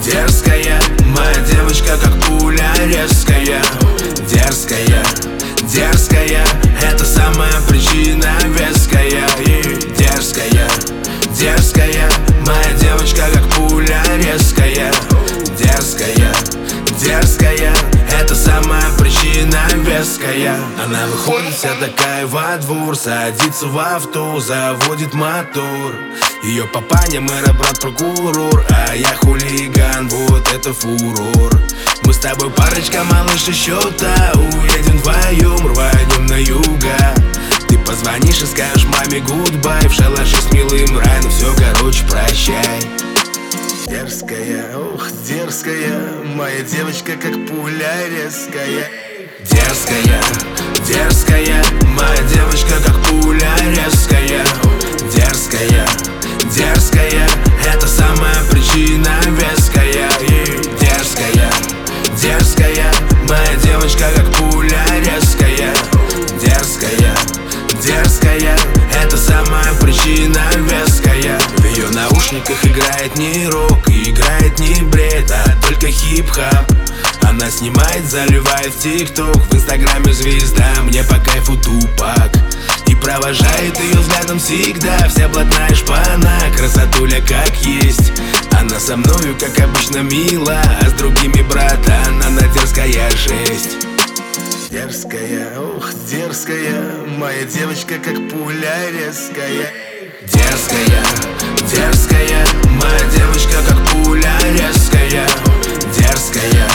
Дерзкая, моя девочка как пуля резкая. Дерзкая, дерзкая, это самая причина веская. И дерзкая, дерзкая, моя девочка как пуля резкая. Дерзкая, дерзкая, это самая причина веская. Она выходит вся такая во двор, садится в авто, заводит мотор. Ее папаня, мэра, брат, прокурор, а я хулиган, вот это фурор. Мы с тобой парочка, малыш, и счета, уедем вдвоем, рванем на юга. Ты позвонишь и скажешь маме гудбай, в шалаше с милым рай, ну все, короче, прощай. Дерзкая, ух, дерзкая, моя девочка как пуля резкая. Дерзкая, дерзкая, моя девочка как пуля резкая. Дерзкая, дерзкая, это самая причина веская. И дерзкая, дерзкая, моя девочка как пуля резкая. Дерзкая, дерзкая, это самая причина веская. В ее наушниках играет не рок, и играет не бред, а только хип-хап. Она снимает, заливает в тикток, в инстаграме звезда, мне по кайфу Тупак. И провожает ее взглядом всегда, вся блатная шпана, красотуля как есть. Она со мною, как обычно, мила, а с другими, братан, она дерзкая жесть. Дерзкая, ух, дерзкая, моя девочка как пуля резкая. Дерзкая, дерзкая, моя девочка как пуля резкая. Дерзкая,